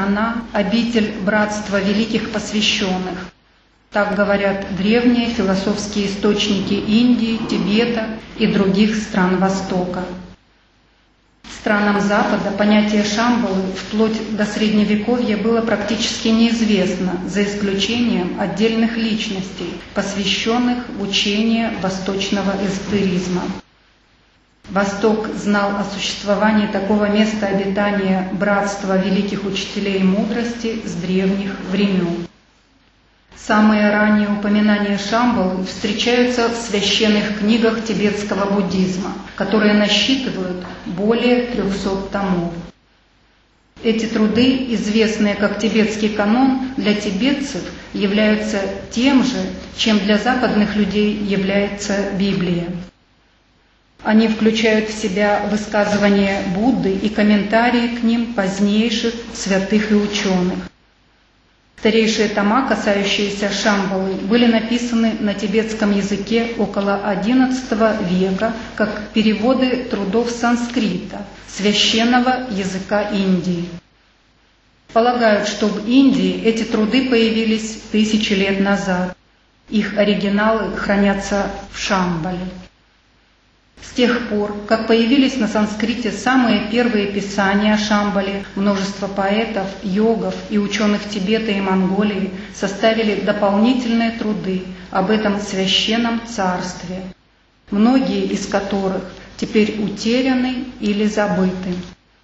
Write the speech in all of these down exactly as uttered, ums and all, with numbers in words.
страна – обитель братства великих посвященных. Так говорят древние философские источники Индии, Тибета и других стран Востока. Странам Запада понятие Шамбалы вплоть до Средневековья было практически неизвестно, за исключением отдельных личностей, посвященных в учение восточного эзотеризма. Восток знал о существовании такого места обитания братства великих учителей мудрости с древних времен. Самые ранние упоминания Шамбалы встречаются в священных книгах тибетского буддизма, которые насчитывают более трехсот томов. Эти труды, известные как тибетский канон, для тибетцев являются тем же, чем для западных людей является Библия. Они включают в себя высказывания Будды и комментарии к ним позднейших святых и ученых. Старейшие тома, касающиеся Шамбалы, были написаны на тибетском языке около одиннадцатого века как переводы трудов санскрита, священного языка Индии. Полагают, что в Индии эти труды появились тысячи лет назад. Их оригиналы хранятся в Шамбале. С тех пор, как появились на санскрите самые первые писания о Шамбале, множество поэтов, йогов и ученых Тибета и Монголии составили дополнительные труды об этом священном царстве, многие из которых теперь утеряны или забыты.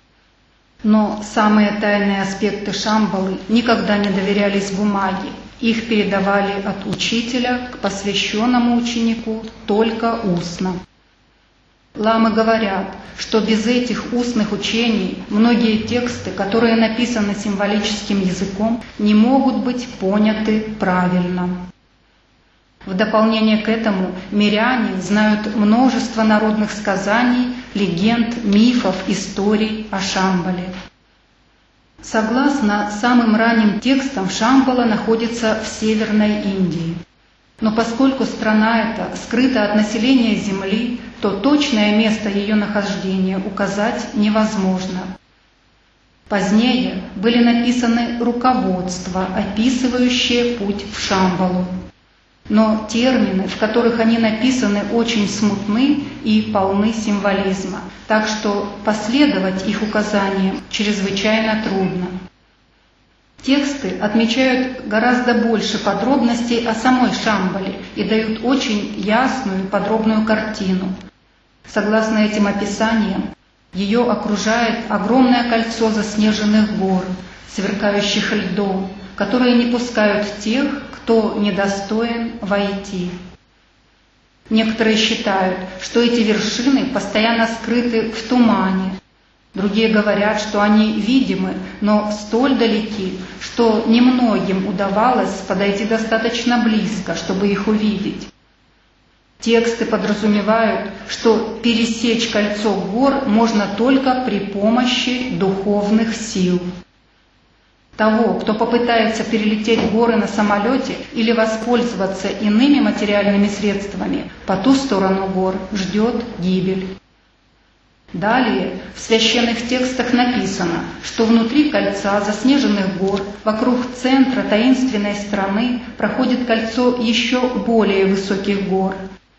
Но самые тайные аспекты Шамбалы никогда не доверялись бумаге, их передавали от учителя к посвященному ученику только устно. Ламы говорят, что без этих устных учений многие тексты, которые написаны символическим языком, не могут быть поняты правильно. В дополнение к этому миряне знают множество народных сказаний, легенд, мифов, историй о Шамбале. Согласно самым ранним текстам, Шамбала находится в Северной Индии. Но поскольку страна эта скрыта от населения Земли, то точное место ее нахождения указать невозможно. Позднее были написаны руководства, описывающие путь в Шамбалу. Но термины, в которых они написаны, очень смутны и полны символизма, так что последовать их указаниям чрезвычайно трудно. Тексты отмечают гораздо больше подробностей о самой Шамбале и дают очень ясную и подробную картину. Согласно этим описаниям, ее окружает огромное кольцо заснеженных гор, сверкающих льдом, которые не пускают тех, кто недостоин войти. Некоторые считают, что эти вершины постоянно скрыты в тумане. Другие говорят, что они видимы, но столь далеки, что немногим удавалось подойти достаточно близко, чтобы их увидеть. Тексты подразумевают, что пересечь кольцо гор можно только при помощи духовных сил. Того, кто попытается перелететь горы на самолете или воспользоваться иными материальными средствами, по ту сторону гор ждет гибель. Далее в священных текстах написано, что внутри кольца заснеженных гор, вокруг центра таинственной страны, проходит кольцо еще более высоких гор.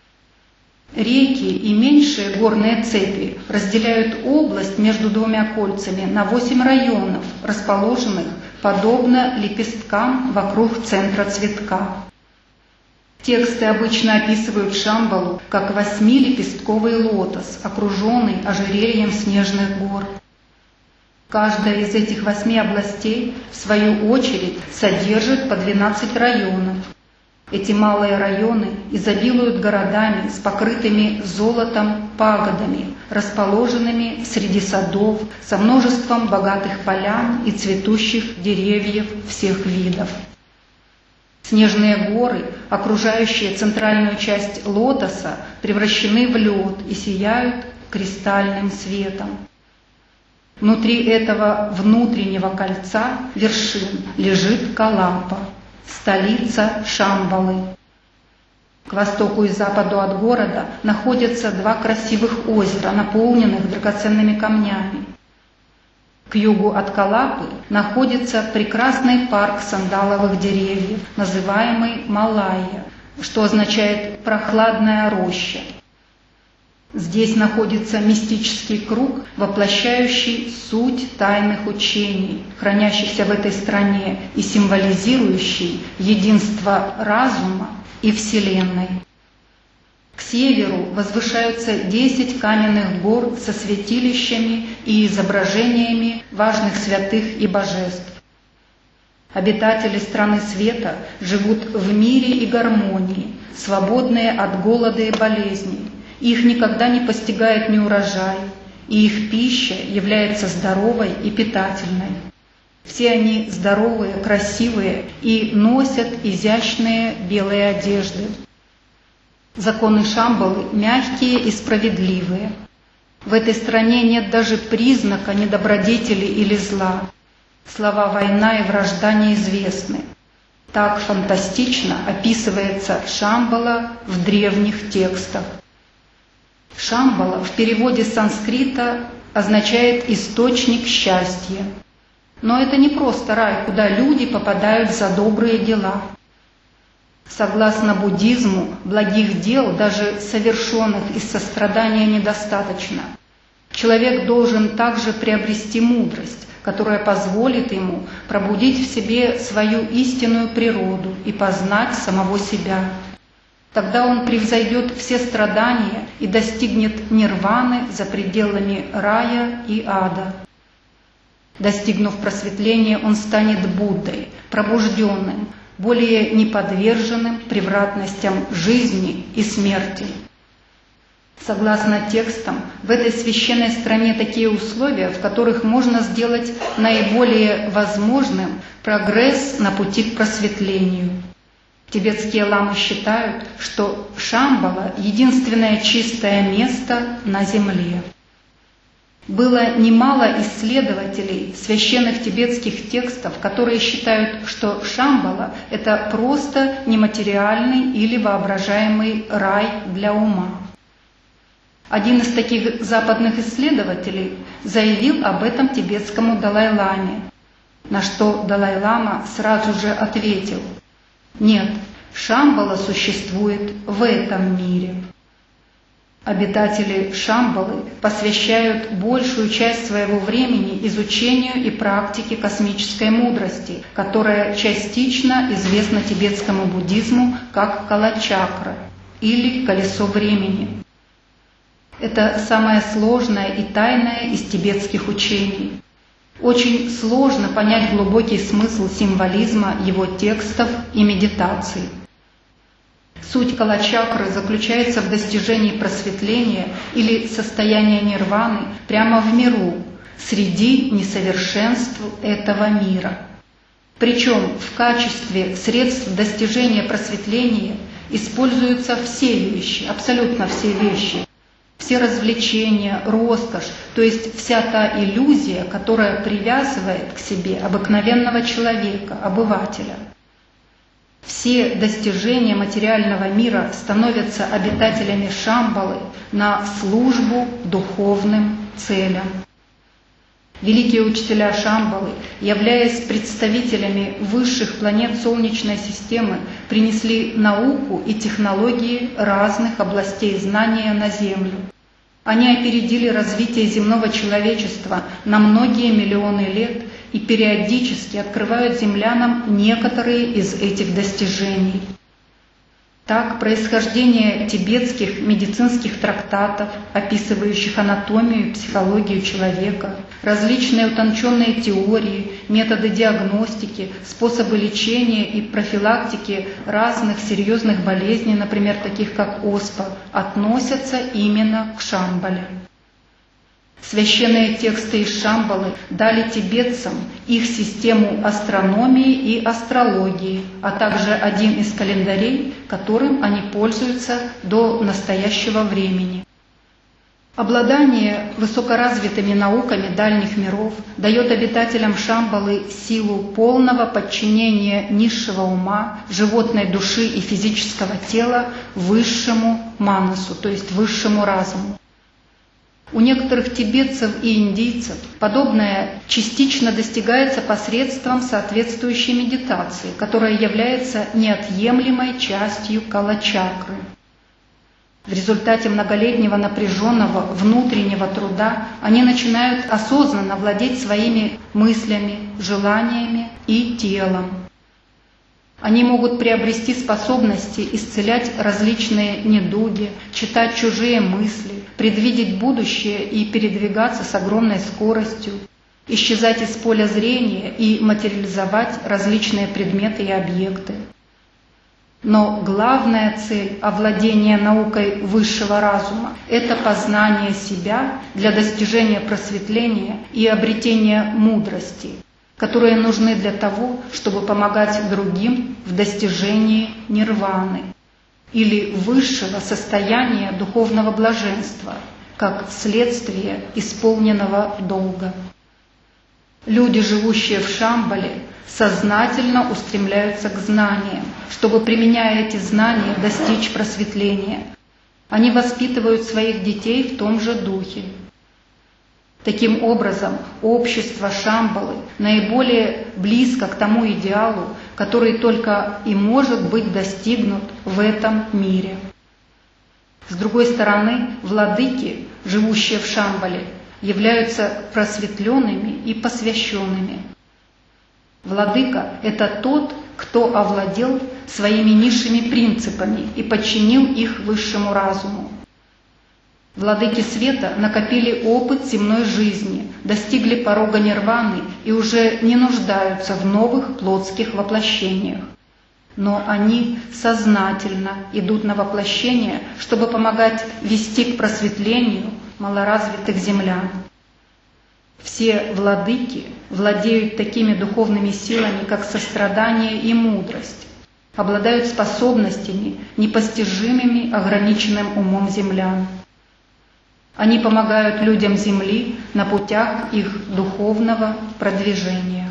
Реки и меньшие горные цепи разделяют область между двумя кольцами на восемь районов, расположенных подобно лепесткам вокруг центра цветка. Тексты обычно описывают Шамбалу как восьмилепестковый лотос, окруженный ожерельем снежных гор. Каждая из этих восьми областей, в свою очередь, содержит по двенадцать районов. Эти малые районы изобилуют городами с покрытыми золотом пагодами, расположенными среди садов, со множеством богатых полян и цветущих деревьев всех видов. Снежные горы, окружающие центральную часть лотоса, превращены в лед и сияют кристальным светом. Внутри этого внутреннего кольца вершин лежит Калапа, столица Шамбалы. К востоку и западу от города находятся два красивых озера, наполненных драгоценными камнями. К югу от Калапы находится прекрасный парк сандаловых деревьев, называемый Малайя, что означает «прохладная роща». Здесь находится мистический круг, воплощающий суть тайных учений, хранящихся в этой стране и символизирующий единство разума и Вселенной. К северу возвышаются десять каменных гор со святилищами и изображениями важных святых и божеств. Обитатели страны света живут в мире и гармонии, свободные от голода и болезней. Их никогда не постигает неурожай, и их пища является здоровой и питательной. Все они здоровые, красивые и носят изящные белые одежды. Законы Шамбалы мягкие и справедливые. В этой стране нет даже признака недобродетели или зла. Слова «война» и «вражда» неизвестны. Так фантастично описывается Шамбала в древних текстах. Шамбала в переводе с санскрита означает «источник счастья». Но это не просто рай, куда люди попадают за добрые дела. Согласно буддизму, благих дел, даже совершенных из сострадания, недостаточно. Человек должен также приобрести мудрость, которая позволит ему пробудить в себе свою истинную природу и познать самого себя. Тогда он превзойдет все страдания и достигнет нирваны за пределами рая и ада. Достигнув просветления, он станет Буддой, пробужденным, более неподверженным превратностям жизни и смерти. Согласно текстам, в этой священной стране такие условия, в которых можно сделать наиболее возможным прогресс на пути к просветлению. Тибетские ламы считают, что Шамбала – единственное чистое место на земле. Было немало исследователей священных тибетских текстов, которые считают, что Шамбала – это просто нематериальный или воображаемый рай для ума. Один из таких западных исследователей заявил об этом тибетскому Далай-ламе, на что Далай-лама сразу же ответил: «Нет, Шамбала существует в этом мире». Обитатели Шамбалы посвящают большую часть своего времени изучению и практике космической мудрости, которая частично известна тибетскому буддизму как калачакра или колесо времени. Это самое сложное и тайное из тибетских учений. Очень сложно понять глубокий смысл символизма его текстов и медитаций. Суть калачакры заключается в достижении просветления или состояния нирваны прямо в миру, среди несовершенств этого мира. Причем в качестве средств достижения просветления используются все вещи, абсолютно все вещи, все развлечения, роскошь, то есть вся та иллюзия, которая привязывает к себе обыкновенного человека, обывателя. Все достижения материального мира становятся обитателями Шамбалы на службу духовным целям. Великие учителя Шамбалы, являясь представителями высших планет Солнечной системы, принесли науку и технологии разных областей знания на Землю. Они опередили развитие земного человечества на многие миллионы лет и периодически открывают землянам некоторые из этих достижений. Так, происхождение тибетских медицинских трактатов, описывающих анатомию и психологию человека, различные утонченные теории, методы диагностики, способы лечения и профилактики разных серьезных болезней, например, таких как оспа, относятся именно к Шамбале. Священные тексты из Шамбалы дали тибетцам их систему астрономии и астрологии, а также один из календарей, которым они пользуются до настоящего времени. Обладание высокоразвитыми науками дальних миров дает обитателям Шамбалы силу полного подчинения низшего ума, животной души и физического тела высшему манасу, то есть высшему разуму. У некоторых тибетцев и индийцев подобное частично достигается посредством соответствующей медитации, которая является неотъемлемой частью кала-чакры. В результате многолетнего напряженного внутреннего труда они начинают осознанно владеть своими мыслями, желаниями и телом. Они могут приобрести способности исцелять различные недуги, читать чужие мысли, предвидеть будущее и передвигаться с огромной скоростью, исчезать из поля зрения и материализовать различные предметы и объекты. Но главная цель овладения наукой высшего разума – это познание себя для достижения просветления и обретения мудрости, которые нужны для того, чтобы помогать другим в достижении нирваны или высшего состояния духовного блаженства, как следствие исполненного долга. Люди, живущие в Шамбале, сознательно устремляются к знаниям, чтобы, применяя эти знания, достичь просветления. Они воспитывают своих детей в том же духе. Таким образом, общество Шамбалы наиболее близко к тому идеалу, который только и может быть достигнут в этом мире. С другой стороны, владыки, живущие в Шамбале, являются просветленными и посвященными. Владыка – это тот, кто овладел своими низшими принципами и подчинил их высшему разуму. Владыки света накопили опыт земной жизни, достигли порога нирваны и уже не нуждаются в новых плотских воплощениях. Но они сознательно идут на воплощение, чтобы помогать вести к просветлению малоразвитых землян. Все владыки владеют такими духовными силами, как сострадание и мудрость, обладают способностями, непостижимыми ограниченным умом землян. Они помогают людям Земли на путях их духовного продвижения.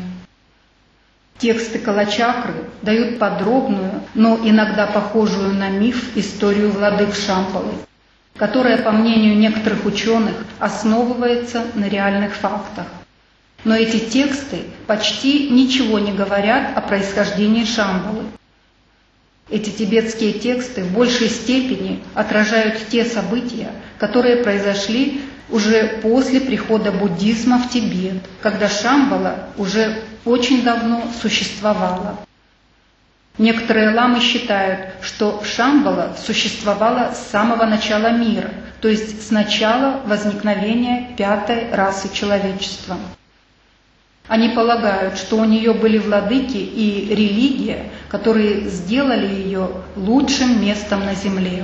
Тексты кала-чакры дают подробную, но иногда похожую на миф историю владык Шамбалы, которая, по мнению некоторых ученых, основывается на реальных фактах. Но эти тексты почти ничего не говорят о происхождении Шамбалы. Эти тибетские тексты в большей степени отражают те события, которые произошли уже после прихода буддизма в Тибет, когда Шамбала уже очень давно существовала. Некоторые ламы считают, что Шамбала существовала с самого начала мира, то есть с начала возникновения пятой расы человечества. Они полагают, что у нее были владыки и религия, которые сделали ее лучшим местом на земле.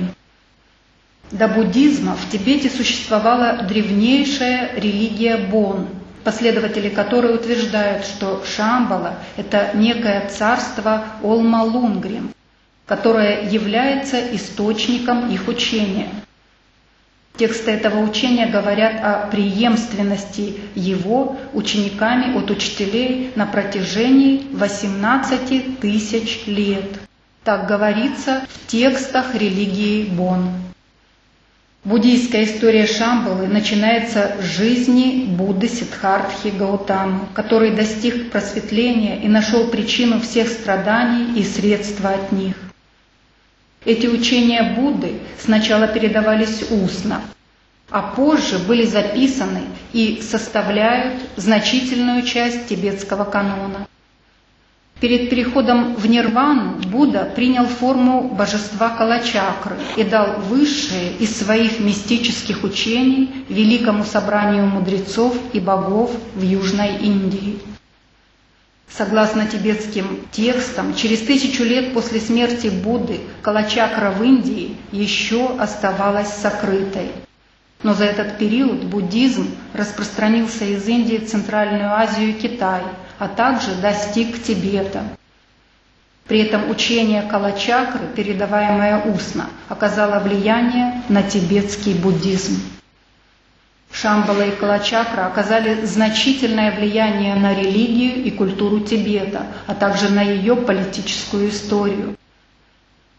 До буддизма в Тибете существовала древнейшая религия Бон, последователи которой утверждают, что Шамбала – это некое царство Олма-Лунгрим, которое является источником их учения. Тексты этого учения говорят о преемственности его учениками от учителей на протяжении восемнадцати тысяч лет. Так говорится в текстах религии Бон. Буддийская история Шамбалы начинается с жизни Будды Сиддхартхи Гаутамы, который достиг просветления и нашел причину всех страданий и средства от них. Эти учения Будды сначала передавались устно, а позже были записаны и составляют значительную часть тибетского канона. Перед переходом в нирвану Будда принял форму божества кала-чакры и дал высшие из своих мистических учений великому собранию мудрецов и богов в Южной Индии. Согласно тибетским текстам, через тысячу лет после смерти Будды кала-чакра в Индии еще оставалась сокрытой. Но за этот период буддизм распространился из Индии в Центральную Азию и Китай, а также достиг Тибета. При этом учение кала-чакры, передаваемое устно, оказало влияние на тибетский буддизм. Шамбала и кала-чакра оказали значительное влияние на религию и культуру Тибета, а также на ее политическую историю.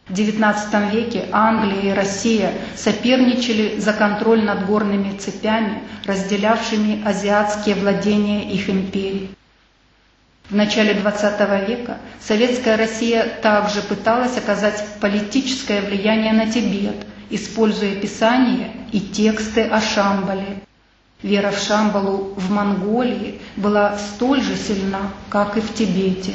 В девятнадцатом веке Англия и Россия соперничали за контроль над горными цепями, разделявшими азиатские владения их империй. В начале двадцатого века советская Россия также пыталась оказать политическое влияние на Тибет, используя писания и тексты о Шамбале. Вера в Шамбалу в Монголии была столь же сильна, как и в Тибете.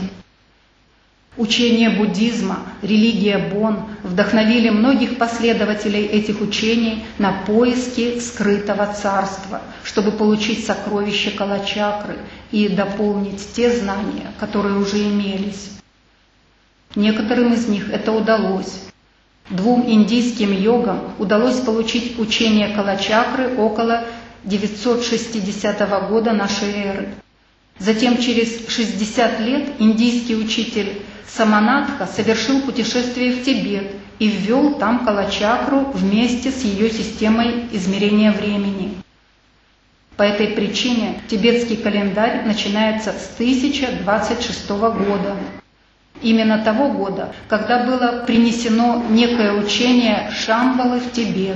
Учение буддизма, религия Бон вдохновили многих последователей этих учений на поиски скрытого царства, чтобы получить сокровища Калачакры и дополнить те знания, которые уже имелись. Некоторым из них это удалось. Двум индийским йогам удалось получить учение Калачакры около девятьсот шестидесятого года нашей эры. Затем через шестьдесят лет индийский учитель Саманатха совершил путешествие в Тибет и ввел там Калачакру вместе с ее системой измерения времени. По этой причине тибетский календарь начинается с тысяча двадцать шестого года. Именно того года, когда было принесено некое учение Шамбалы в Тибет.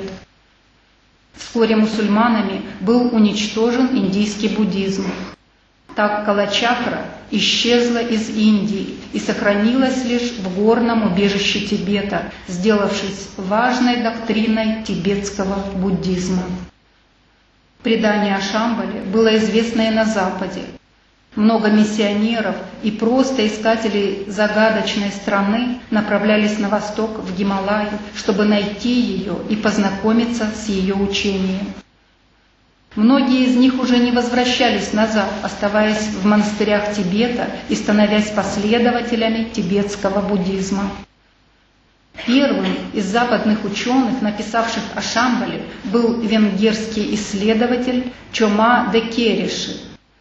Вскоре мусульманами был уничтожен индийский буддизм. Так Калачакра исчезла из Индии и сохранилась лишь в горном убежище Тибета, сделавшись важной доктриной тибетского буддизма. Предание о Шамбале было известно и на Западе. Много миссионеров и просто искателей загадочной страны направлялись на восток, в Гималаи, чтобы найти ее и познакомиться с ее учением. Многие из них уже не возвращались назад, оставаясь в монастырях Тибета и становясь последователями тибетского буддизма. Первым из западных ученых, написавших о Шамбале, был венгерский исследователь Чома Декериши.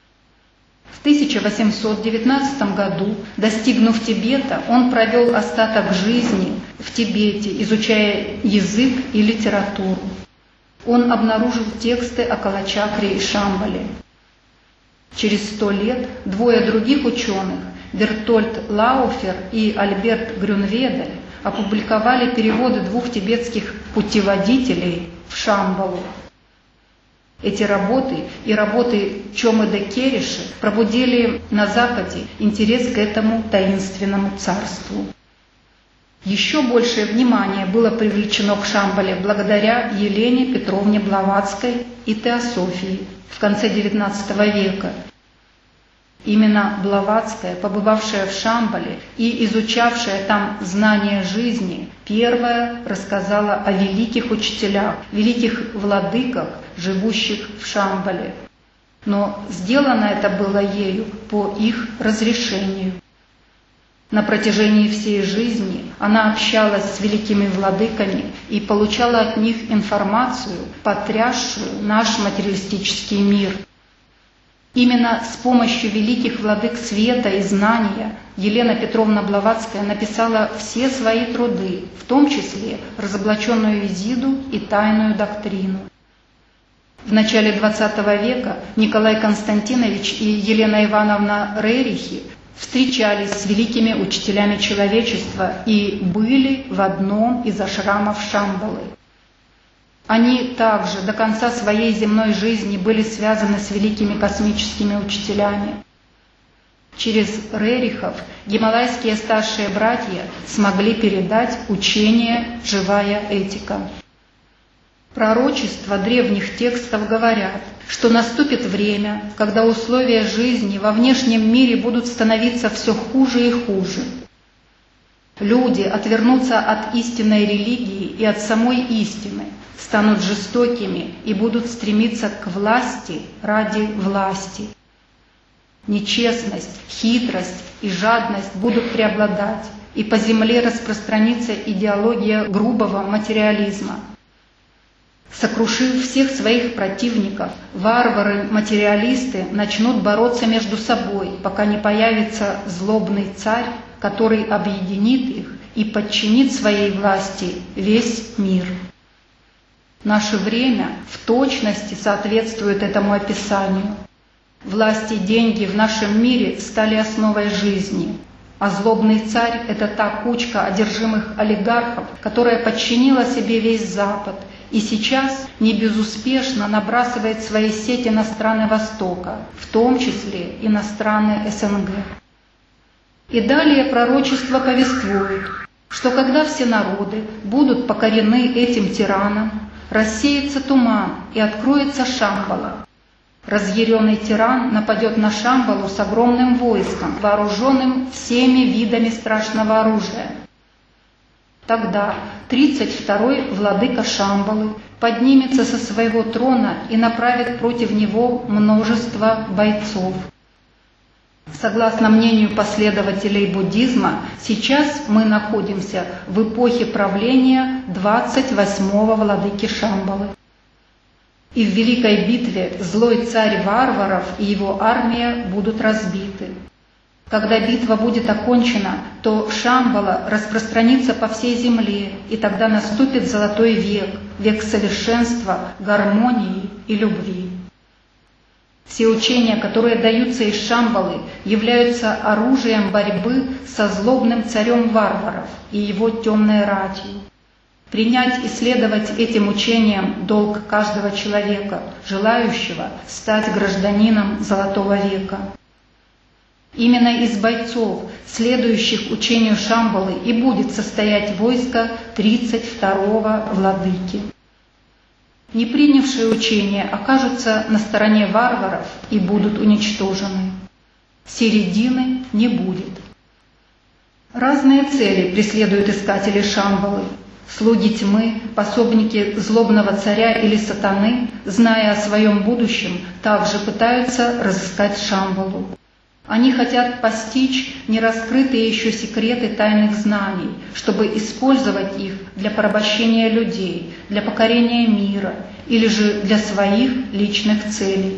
В тысяча восемьсот девятнадцатом году, достигнув Тибета, он провел остаток жизни в Тибете, изучая язык и литературу. Он обнаружил тексты о Калачакре и Шамбале. Через сто лет двое других ученых, Бертольд Лауфер и Альберт Грюнведель, опубликовали переводы двух тибетских путеводителей в Шамбалу. Эти работы и работы Чомы Декериши пробудили на Западе интерес к этому таинственному царству. Еще большее внимание было привлечено к Шамбале благодаря Елене Петровне Блаватской и Теософии в конце девятнадцатого века. Именно Блаватская, побывавшая в Шамбале и изучавшая там знания жизни, первая рассказала о великих учителях, великих владыках, живущих в Шамбале. Но сделано это было ею по их разрешению. На протяжении всей жизни она общалась с великими владыками и получала от них информацию, потрясшую наш материалистический мир. Именно с помощью великих владык света и знания Елена Петровна Блаватская написала все свои труды, в том числе разоблаченную Изиду и тайную доктрину. В начале двадцатого века Николай Константинович и Елена Ивановна Рерихи встречались с великими учителями человечества и были в одном из ашрамов Шамбалы. Они также до конца своей земной жизни были связаны с великими космическими учителями. Через Рерихов гималайские старшие братья смогли передать учение «Живая этика». Пророчества древних текстов говорят, что наступит время, когда условия жизни во внешнем мире будут становиться все хуже и хуже. Люди отвернутся от истинной религии и от самой истины, станут жестокими и будут стремиться к власти ради власти. Нечестность, хитрость и жадность будут преобладать, и по земле распространится идеология грубого материализма. Сокрушив всех своих противников, варвары-материалисты начнут бороться между собой, пока не появится злобный царь, который объединит их и подчинит своей власти весь мир. Наше время в точности соответствует этому описанию. Власть и деньги в нашем мире стали основой жизни. А злобный царь – это та кучка одержимых олигархов, которая подчинила себе весь Запад и сейчас не безуспешно набрасывает свои сети на страны Востока, в том числе и на страны СНГ. И далее пророчество повествует, что когда все народы будут покорены этим тиранам, рассеется туман и откроется Шамбала. Разъяренный тиран нападет на Шамбалу с огромным войском, вооруженным всеми видами страшного оружия. Тогда тридцать второй владыка Шамбалы поднимется со своего трона и направит против него множество бойцов. Согласно мнению последователей буддизма, сейчас мы находимся в эпохе правления двадцать восьмого владыки Шамбалы. И в великой битве злой царь варваров и его армия будут разбиты. Когда битва будет окончена, то Шамбала распространится по всей земле, и тогда наступит золотой век, век совершенства, гармонии и любви. Все учения, которые даются из Шамбалы, являются оружием борьбы со злобным царем варваров и его темной ратью. Принять и следовать этим учениям – долг каждого человека, желающего стать гражданином Золотого века. Именно из бойцов, следующих учению Шамбалы, и будет состоять войско тридцать второго владыки. Не принявшие учение окажутся на стороне варваров и будут уничтожены. Середины не будет. Разные цели преследуют искатели Шамбалы. Слуги тьмы, пособники злобного царя или сатаны, зная о своем будущем, также пытаются разыскать Шамбалу. Они хотят постичь нераскрытые еще секреты тайных знаний, чтобы использовать их для порабощения людей, для покорения мира или же для своих личных целей.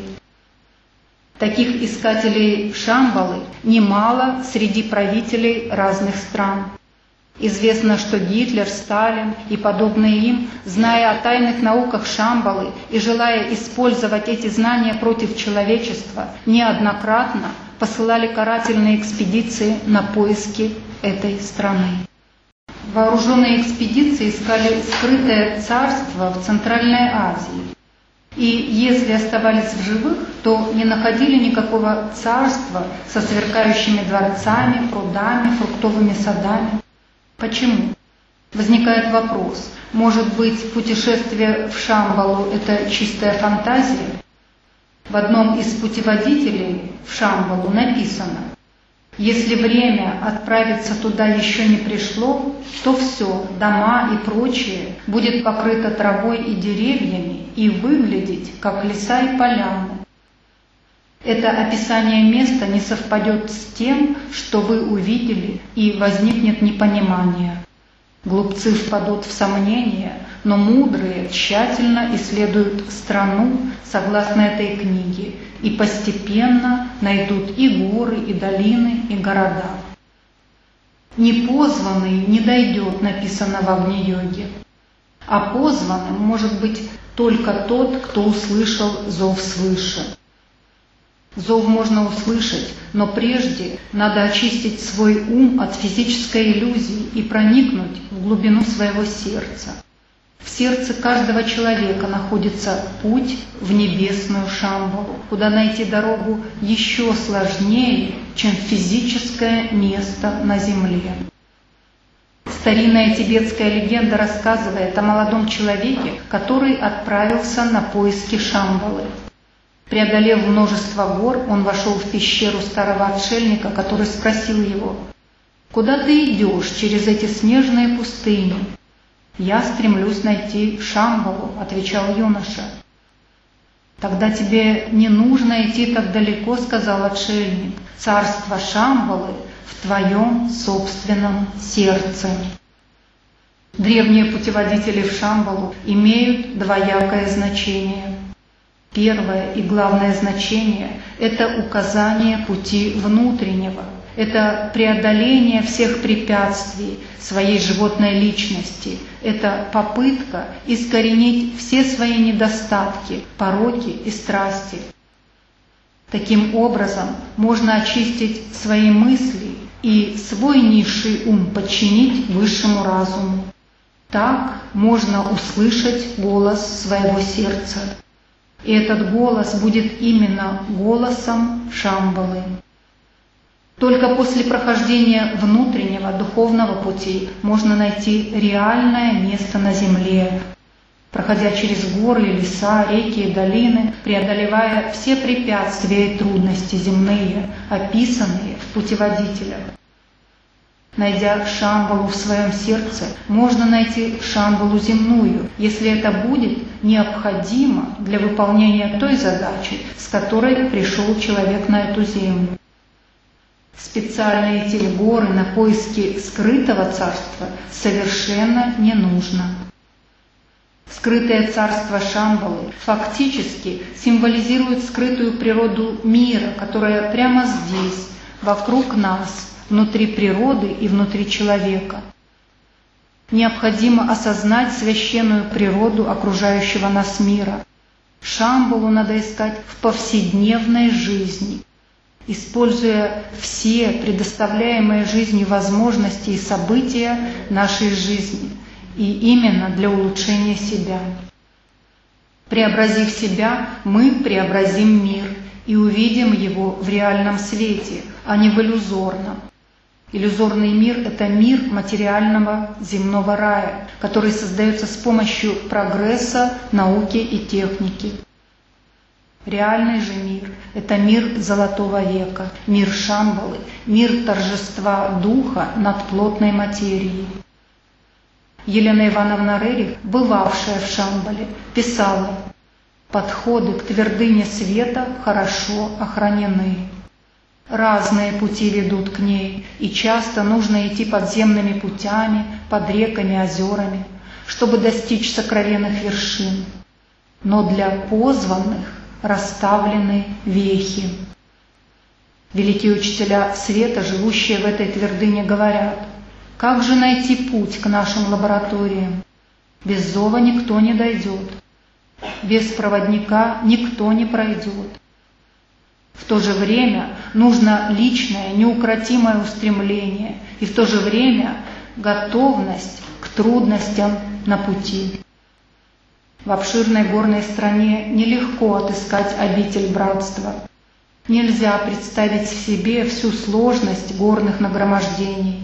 Таких искателей Шамбалы немало среди правителей разных стран. Известно, что Гитлер, Сталин и подобные им, зная о тайных науках Шамбалы и желая использовать эти знания против человечества, неоднократно посылали карательные экспедиции на поиски этой страны. Вооруженные экспедиции искали скрытое царство в Центральной Азии. И если оставались в живых, то не находили никакого царства со сверкающими дворцами, прудами, фруктовыми садами. Почему? Возникает вопрос, может быть, путешествие в Шамбалу – это чистая фантазия? В одном из путеводителей в Шамбалу написано: если время отправиться туда еще не пришло, то все, дома и прочее, будет покрыто травой и деревьями и выглядеть, как леса и поляны. Это описание места не совпадет с тем, что вы увидели, и возникнет непонимание. Глупцы впадут в сомнения, но мудрые тщательно исследуют страну согласно этой книге и постепенно найдут и горы, и долины, и города. Непозванный не дойдет, написано в Агни-йоге, а позванным может быть только тот, кто услышал зов свыше. Зов можно услышать, но прежде надо очистить свой ум от физической иллюзии и проникнуть в глубину своего сердца. В сердце каждого человека находится путь в небесную Шамбалу, куда найти дорогу еще сложнее, чем физическое место на земле. Старинная тибетская легенда рассказывает о молодом человеке, который отправился на поиски Шамбалы. Преодолев множество гор, он вошел в пещеру старого отшельника, который спросил его: «Куда ты идешь через эти снежные пустыни?» «Я стремлюсь найти Шамбалу», — отвечал юноша. «Тогда тебе не нужно идти так далеко», — сказал отшельник. «Царство Шамбалы в твоем собственном сердце». Древние путеводители в Шамбалу имеют двоякое значение. Первое и главное значение – это указание пути внутреннего, это преодоление всех препятствий своей животной личности, это попытка искоренить все свои недостатки, пороки и страсти. Таким образом, можно очистить свои мысли и свой низший ум подчинить высшему разуму. Так можно услышать голос своего сердца. И этот голос будет именно голосом Шамбалы. Только после прохождения внутреннего духовного пути можно найти реальное место на земле, проходя через горы, леса, реки и долины, преодолевая все препятствия и трудности земные, описанные в путеводителях. Найдя Шамбалу в своем сердце, можно найти Шамбалу земную, если это будет необходимо для выполнения той задачи, с которой пришел человек на эту землю. Специально идти в горы на поиски скрытого царства совершенно не нужно. Скрытое царство Шамбалы фактически символизирует скрытую природу мира, которая прямо здесь, вокруг нас, внутри природы и внутри человека. Необходимо осознать священную природу окружающего нас мира. Шамбалу надо искать в повседневной жизни, используя все предоставляемые жизнью возможности и события нашей жизни, и именно для улучшения себя. Преобразив себя, мы преобразим мир и увидим его в реальном свете, а не в иллюзорном. Иллюзорный мир – это мир материального земного рая, который создается с помощью прогресса, науки и техники. Реальный же мир – это мир Золотого века, мир Шамбалы, мир торжества духа над плотной материей. Елена Ивановна Рерих, бывавшая в Шамбале, писала: «Подходы к твердыне света хорошо охранены. Разные пути ведут к ней, и часто нужно идти подземными путями, под реками, озерами, чтобы достичь сокровенных вершин. Но для позванных расставлены вехи». Великие учителя света, живущие в этой твердыне, говорят: как же найти путь к нашим лабораториям? Без зова никто не дойдет, без проводника никто не пройдет. В то же время нужно личное, неукротимое устремление и в то же время готовность к трудностям на пути. В обширной горной стране нелегко отыскать обитель братства. Нельзя представить в себе всю сложность горных нагромождений.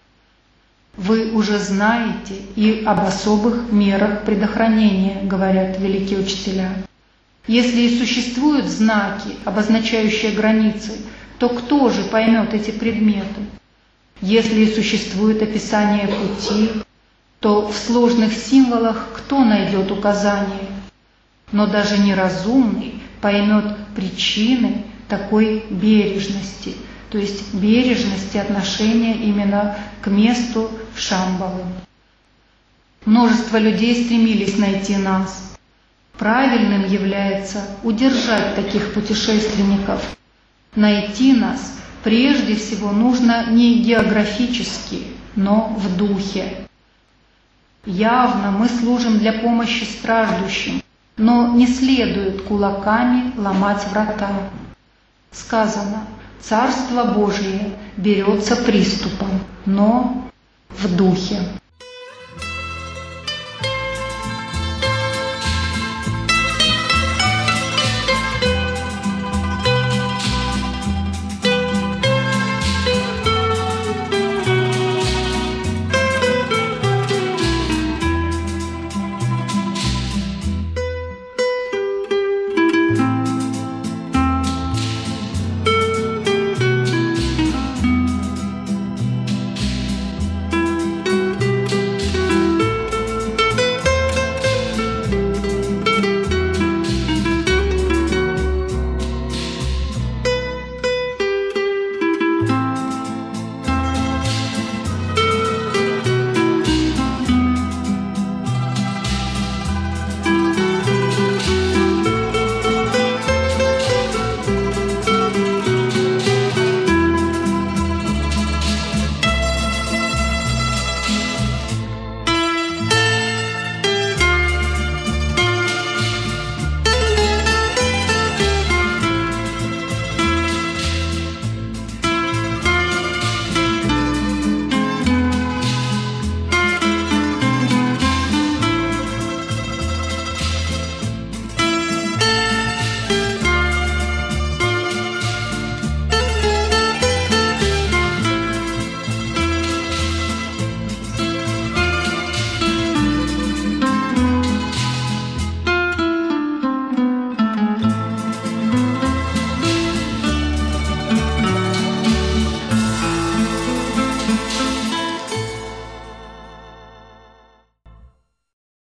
Вы уже знаете и об особых мерах предохранения, говорят великие учителя. Если и существуют знаки, обозначающие границы, то кто же поймет эти предметы? Если и существует описание пути, то в сложных символах кто найдет указания? Но даже неразумный поймет причины такой бережности, то есть бережности отношения именно к месту Шамбалы. Множество людей стремились найти нас. Правильным является удержать таких путешественников. Найти нас прежде всего нужно не географически, но в духе. Явно мы служим для помощи страждущим, но не следует кулаками ломать врата. Сказано: Царство Божие берется приступом, но в духе.